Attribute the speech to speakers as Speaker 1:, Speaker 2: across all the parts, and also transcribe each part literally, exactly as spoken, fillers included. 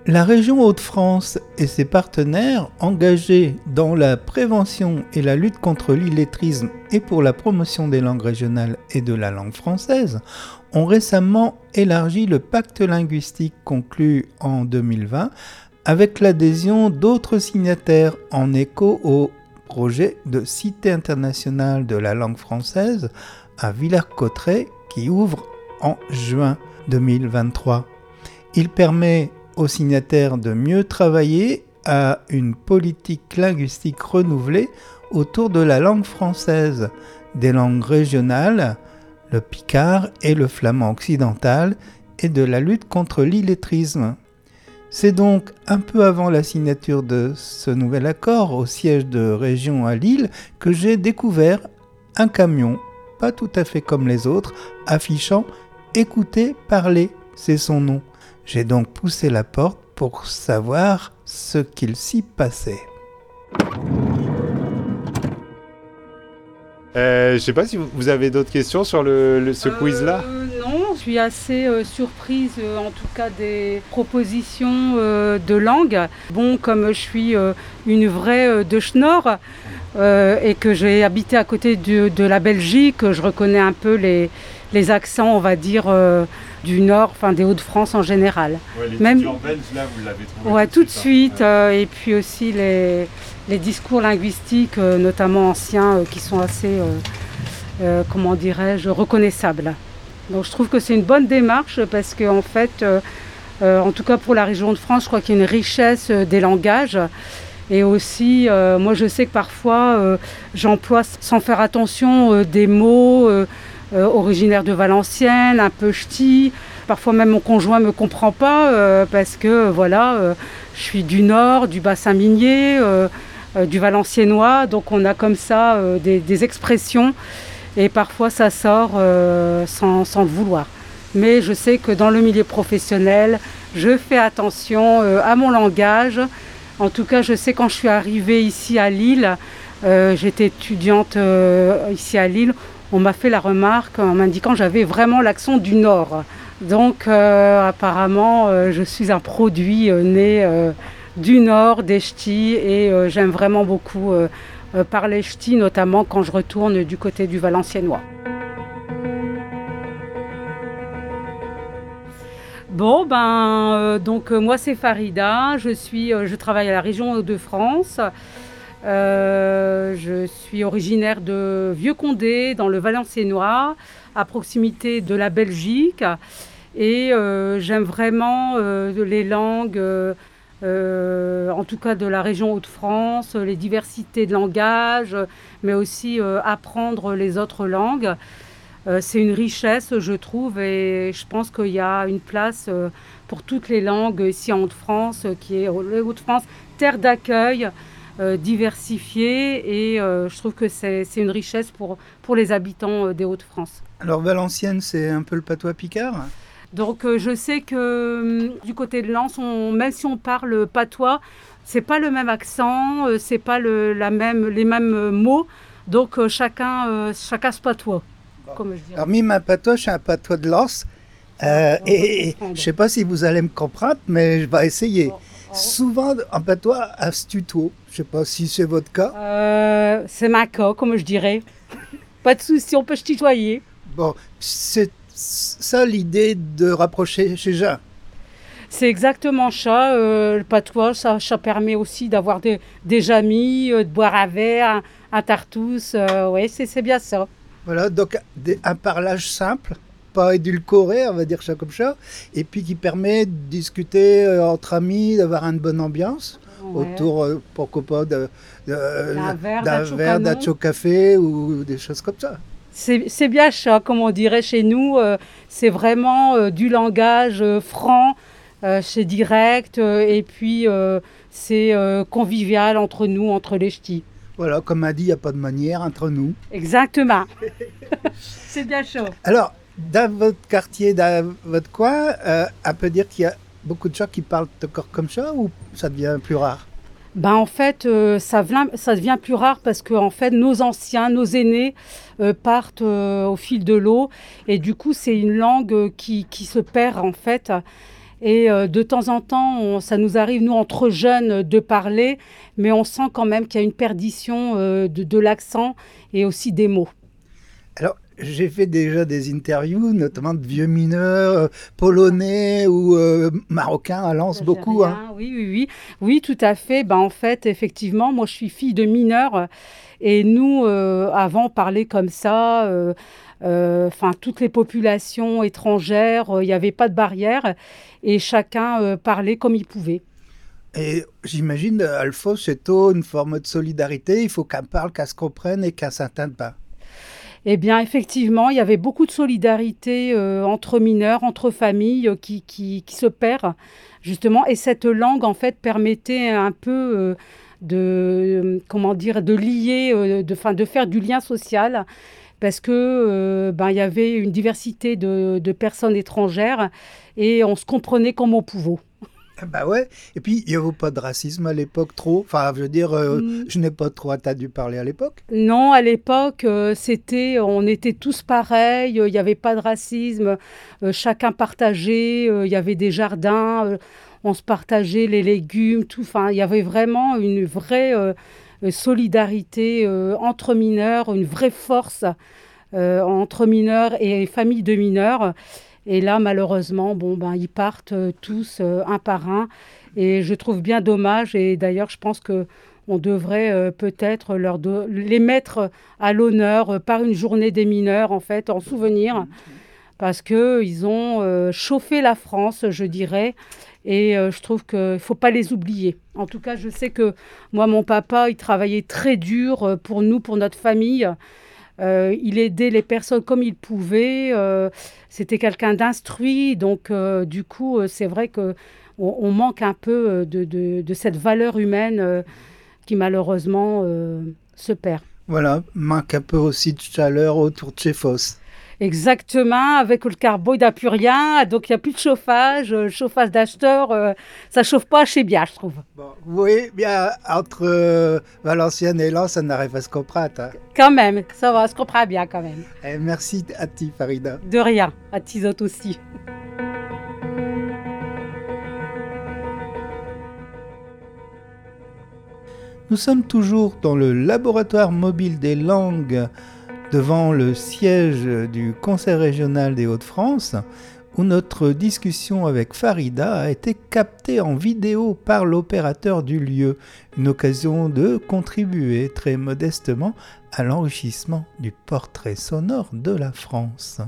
Speaker 1: La région Hauts-de-France et ses partenaires engagés dans la prévention et la lutte contre l'illettrisme et pour la promotion des langues régionales et de la langue française ont récemment élargi le pacte linguistique conclu en deux mille vingt avec l'adhésion d'autres signataires en écho au projet de Cité internationale de la langue française à Villers-Cotterêts qui ouvre en juin deux mille vingt-trois. Il permet aux signataires de mieux travailler à une politique linguistique renouvelée autour de la langue française, des langues régionales, le picard et le flamand occidental, et de la lutte contre l'illettrisme. C'est donc un peu avant la signature de ce nouvel accord au siège de région à Lille que j'ai découvert un camion, pas tout à fait comme les autres, affichant « Écoutez, parlez », c'est son nom. J'ai donc poussé la porte pour savoir ce qu'il s'y passait.
Speaker 2: Euh, je ne sais pas si vous avez d'autres questions sur le, le, ce euh, quiz-là.
Speaker 3: Non, je suis assez euh, surprise euh, en tout cas des propositions euh, de langue. Bon, comme je suis euh, une vraie euh, de Schnorr euh, et que j'ai habité à côté de, de la Belgique, je reconnais un peu les, les accents, on va dire, euh, du Nord, enfin des Hauts-de-France en général.
Speaker 2: Ouais, les
Speaker 3: Même
Speaker 2: belges, là, vous l'avez trouvé
Speaker 3: ouais, tout de suite,
Speaker 2: suite hein.
Speaker 3: euh, et puis aussi les, les discours linguistiques, euh, notamment anciens, euh, qui sont assez, euh, euh, comment dirais-je, reconnaissables. Donc je trouve que c'est une bonne démarche parce qu'en fait, euh, euh, en tout cas pour la région de France, je crois qu'il y a une richesse euh, des langages. Et aussi, euh, moi je sais que parfois, euh, j'emploie sans faire attention euh, des mots euh, Euh, originaire de Valenciennes, un peu ch'ti. Parfois même mon conjoint ne me comprend pas euh, parce que euh, voilà, euh, je suis du Nord, du bassin minier, euh, euh, du valenciennois. Donc on a comme ça euh, des, des expressions et parfois ça sort euh, sans, sans le vouloir. Mais je sais que dans le milieu professionnel, je fais attention euh, à mon langage. En tout cas, je sais quand je suis arrivée ici à Lille, euh, j'étais étudiante euh, ici à Lille, on m'a fait la remarque en m'indiquant que j'avais vraiment l'accent du Nord. Donc euh, apparemment, euh, je suis un produit euh, né euh, du Nord, des ch'tis, et euh, j'aime vraiment beaucoup euh, euh, parler ch'ti, notamment quand je retourne du côté du Valenciennois. Bon, ben, euh, donc euh, moi c'est Farida, je, suis, euh, je travaille à la région Hauts-de-France. Euh, je suis originaire de Vieux-Condé, dans le Valenciennois, à proximité de la Belgique. Et euh, j'aime vraiment euh, les langues, euh, euh, en tout cas de la région Hauts-de-France, les diversités de langages, mais aussi euh, apprendre les autres langues. Euh, c'est une richesse, je trouve, et je pense qu'il y a une place euh, pour toutes les langues ici en Hauts-de-France, qui est les Hauts-de-France, terre d'accueil. Euh, diversifié et euh, je trouve que c'est, c'est une richesse pour, pour les habitants euh, des Hauts-de-France.
Speaker 1: Alors Valenciennes, c'est un peu le patois picard ?
Speaker 3: Donc euh, je sais que euh, du côté de Lens, on, même si on parle patois, c'est pas le même accent, euh, c'est pas le, la même, les mêmes euh, mots, donc euh, chacun, euh, chacun se patois.
Speaker 1: Bon.
Speaker 3: Comme je dirais.
Speaker 1: Alors mi ma patois, c'est un patois de Lens euh, et, et je sais pas si vous allez me comprendre, mais je vais essayer. Bon. Souvent en patois à ce tuto. Je ne sais pas si c'est votre cas.
Speaker 3: Euh, c'est ma cas, comme je dirais. Pas de souci, on peut se tutoyer.
Speaker 1: Bon, c'est ça l'idée de rapprocher chez Jean.
Speaker 3: C'est exactement ça. Euh, le patois, ça, ça permet aussi d'avoir des, des amis, euh, de boire un verre, un, un tartousse. Euh, oui, c'est, c'est bien ça.
Speaker 1: Voilà, donc des, un parlage simple, pas édulcoré, on va dire ça comme ça, et puis qui permet de discuter euh, entre amis, d'avoir une bonne ambiance, ouais. Autour, euh, pourquoi pas, de, de,
Speaker 3: d'un verre,
Speaker 1: d'un, verre, d'un café ou des choses comme ça.
Speaker 3: C'est, c'est bien ça, comme on dirait chez nous, euh, c'est vraiment euh, du langage euh, franc, euh, c'est direct, euh, et puis euh, c'est euh, convivial entre nous, entre les ch'tis.
Speaker 1: Voilà, comme a dit, il n'y a pas de manière entre nous.
Speaker 3: Exactement. C'est bien chaud.
Speaker 1: Alors, dans votre quartier, dans votre coin, euh, on peut dire qu'il y a beaucoup de gens qui parlent encore comme ça ou ça devient plus rare ?
Speaker 3: Ben en fait, euh, ça, vient, ça devient plus rare parce que en fait, nos anciens, nos aînés euh, partent euh, au fil de l'eau et du coup, c'est une langue qui, qui se perd en fait. Et euh, de temps en temps, on, ça nous arrive, nous, entre jeunes, de parler, mais on sent quand même qu'il y a une perdition euh, de, de l'accent et aussi des mots.
Speaker 1: Alors, j'ai fait déjà des interviews, notamment de vieux mineurs, euh, polonais ou euh, marocains à Lens, beaucoup. Hein.
Speaker 3: Oui, oui, oui. Oui, tout à fait. Ben, en fait, effectivement, moi, je suis fille de mineurs. Et nous, euh, avant, on parlait comme ça. Euh, euh, enfin, toutes les populations étrangères, il euh, n'y avait pas de barrière. Et chacun euh, parlait comme il pouvait.
Speaker 1: Et j'imagine, Alphonse, chez toi, une forme de solidarité. Il faut qu'un parle, qu'un se comprenne et qu'un s'entende pas.
Speaker 3: Eh bien, effectivement, il y avait beaucoup de solidarité euh, entre mineurs, entre familles euh, qui, qui, qui se perd, justement. Et cette langue, en fait, permettait un peu euh, de, comment dire, de lier, euh, de, fin, de faire du lien social, parce que euh, ben, il y avait une diversité de, de personnes étrangères et on se comprenait comme on pouvait.
Speaker 1: Bah ouais, et puis il n'y avait pas de racisme à l'époque trop, enfin je veux dire, euh, mm. je n'ai pas trop entendu parler à l'époque.
Speaker 3: Non, à l'époque, euh, c'était, on était tous pareils, il euh, n'y avait pas de racisme, euh, chacun partageait, il euh, y avait des jardins, euh, on se partageait les légumes, tout, enfin il y avait vraiment une vraie euh, solidarité euh, entre mineurs, une vraie force euh, entre mineurs et familles de mineurs. Et là, malheureusement, bon, ben, ils partent euh, tous euh, un par un. Et je trouve bien dommage. Et d'ailleurs, je pense qu'on devrait euh, peut-être leur do- les mettre à l'honneur euh, par une journée des mineurs, en fait, en souvenir. Parce qu'ils ont euh, chauffé la France, je dirais. Et euh, je trouve qu'il ne faut pas les oublier. En tout cas, je sais que moi, mon papa, il travaillait très dur pour nous, pour notre famille. Euh, il aidait les personnes comme il pouvait. Euh, c'était quelqu'un d'instruit. Donc, euh, du coup, euh, c'est vrai qu'on on manque un peu de, de, de cette valeur humaine euh, qui, malheureusement, euh, se perd.
Speaker 1: Voilà, manque un peu aussi de chaleur autour de chez Foss.
Speaker 3: Exactement, avec le carbone, il n'y a plus rien, donc il n'y a plus de chauffage. Le chauffage d'acheteur, euh, ça ne chauffe pas assez bien, je trouve.
Speaker 1: Bon, oui, bien, entre euh, Valenciennes et Lens, ça n'arrive à se comprendre. Hein.
Speaker 3: Quand même, ça va, on se comprend bien quand même.
Speaker 1: Et merci à ti, Farida.
Speaker 3: De rien, à Tizotte aussi.
Speaker 1: Nous sommes toujours dans le laboratoire mobile des langues devant le siège du Conseil régional des Hauts-de-France, où notre discussion avec Farida a été captée en vidéo par l'opérateur du lieu, une occasion de contribuer très modestement à l'enrichissement du portrait sonore de la France.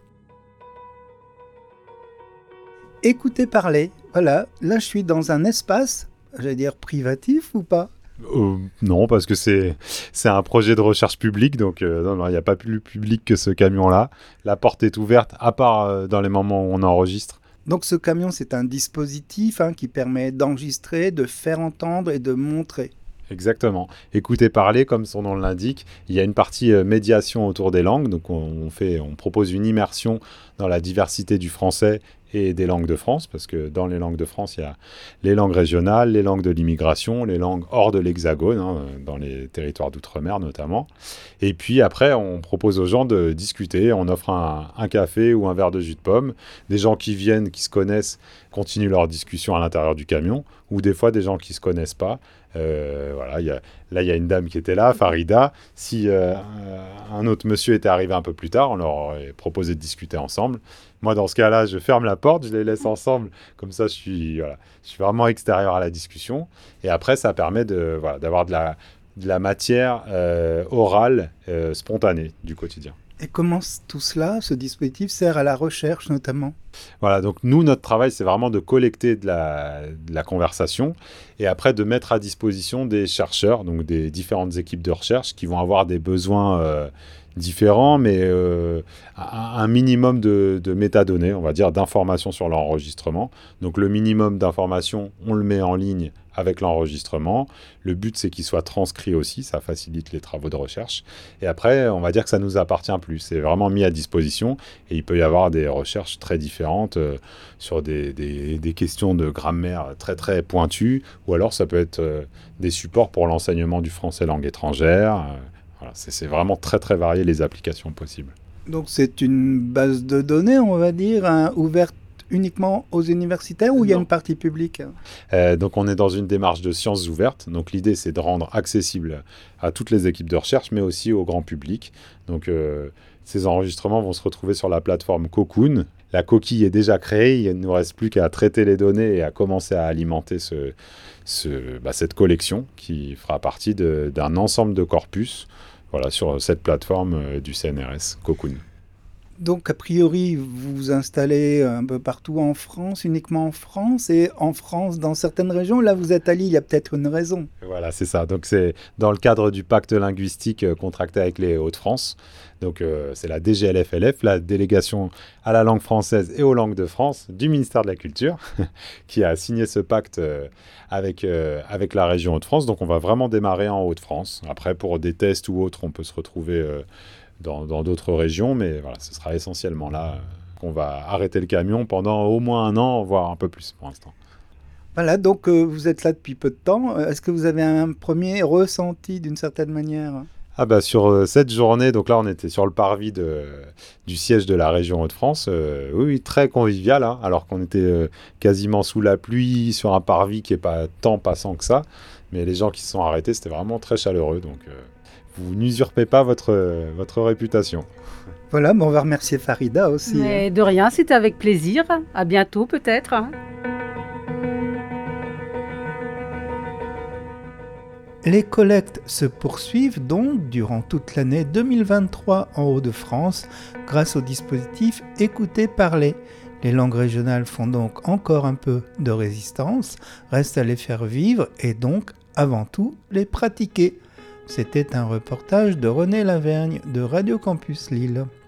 Speaker 1: Écoutez parler, voilà, là je suis dans un espace, j'allais dire privatif ou pas ?
Speaker 2: Euh, non, parce que c'est, c'est un projet de recherche publique, donc euh, non, non, il n'y a pas plus public que ce camion-là. La porte est ouverte, à part euh, dans les moments où on enregistre.
Speaker 1: Donc ce camion, c'est un dispositif hein, qui permet d'enregistrer, de faire entendre et de montrer.
Speaker 2: Exactement. Écouter parler, comme son nom l'indique, il y a une partie euh, médiation autour des langues, donc on, on, fait, on propose une immersion dans la diversité du français et des langues de France, parce que dans les langues de France, il y a les langues régionales, les langues de l'immigration, les langues hors de l'hexagone, hein, dans les territoires d'outre-mer notamment. Et puis après, on propose aux gens de discuter, on offre un, un café ou un verre de jus de pomme. Des gens qui viennent, qui se connaissent, continuent leur discussion à l'intérieur du camion, ou des fois des gens qui ne se connaissent pas. Euh, voilà, y a, là, il y a une dame qui était là, Farida. Si euh, un autre monsieur était arrivé un peu plus tard, on leur aurait proposé de discuter ensemble. Moi, dans ce cas-là, je ferme la porte, je les laisse ensemble. Comme ça, je suis, voilà, je suis vraiment extérieur à la discussion. Et après, ça permet de, voilà, d'avoir de la, de la matière euh, orale euh, spontanée du quotidien.
Speaker 1: Et comment tout cela, ce dispositif, sert à la recherche notamment ?
Speaker 2: Voilà, donc nous, notre travail, c'est vraiment de collecter de la, de la conversation et après de mettre à disposition des chercheurs, donc des différentes équipes de recherche qui vont avoir des besoins euh, différents, mais euh, un, un minimum de, de métadonnées, on va dire, d'informations sur l'enregistrement. Donc le minimum d'informations, on le met en ligne avec l'enregistrement. Le but, c'est qu'il soit transcrit aussi, ça facilite les travaux de recherche. Et après, on va dire que ça ne nous appartient plus. C'est vraiment mis à disposition et il peut y avoir des recherches très différentes euh, sur des, des, des questions de grammaire très très pointues, ou alors ça peut être euh, des supports pour l'enseignement du français langue étrangère. Euh, voilà, c'est, c'est vraiment très très varié les applications possibles.
Speaker 1: Donc c'est une base de données, on va dire, hein, ouverte uniquement aux universitaires ou il y a
Speaker 2: Non.
Speaker 1: une partie publique?
Speaker 2: Euh, donc on est dans une démarche de sciences ouvertes. Donc l'idée c'est de rendre accessible à toutes les équipes de recherche, mais aussi au grand public. Donc euh, ces enregistrements vont se retrouver sur la plateforme Cocoon. La coquille est déjà créée, il ne nous reste plus qu'à traiter les données et à commencer à alimenter ce, ce, bah, cette collection qui fera partie de, d'un ensemble de corpus, voilà, sur cette plateforme euh, du C N R S, Cocoon.
Speaker 1: Donc, a priori, vous vous installez un peu partout en France, uniquement en France, et en France, dans certaines régions. Là, vous êtes à Lille, il y a peut-être une raison.
Speaker 2: Voilà, c'est ça. Donc, c'est dans le cadre du pacte linguistique euh, contracté avec les Hauts-de-France. Donc, euh, c'est la D G L F L F, la délégation à la langue française et aux langues de France du ministère de la Culture, qui a signé ce pacte euh, avec, euh, avec la région Hauts-de-France. Donc, on va vraiment démarrer en Hauts-de-France. Après, pour des tests ou autres, on peut se retrouver euh, dans, dans d'autres régions, mais voilà, ce sera essentiellement là euh, qu'on va arrêter le camion pendant au moins un an, voire un peu plus pour l'instant.
Speaker 1: Voilà, donc euh, vous êtes là depuis peu de temps. Est-ce que vous avez un premier ressenti d'une certaine manière?
Speaker 2: Ah bah sur euh, cette journée, donc là on était sur le parvis de, du siège de la région Hauts-de-France, euh, oui, oui, très convivial, hein, alors qu'on était euh, quasiment sous la pluie, sur un parvis qui n'est pas tant passant que ça, mais les gens qui se sont arrêtés, c'était vraiment très chaleureux, donc euh, vous n'usurpez pas votre, euh, votre réputation.
Speaker 1: Voilà, bon, on va remercier Farida aussi.
Speaker 3: Mais de rien, c'était avec plaisir. À bientôt peut-être. hein.
Speaker 1: Les collectes se poursuivent donc durant toute l'année deux mille vingt-trois en Hauts-de-France grâce au dispositif Écoutez Parler. Les langues régionales font donc encore un peu de résistance, reste à les faire vivre et donc avant tout les pratiquer. C'était un reportage de René Lavergne de Radio Campus Lille.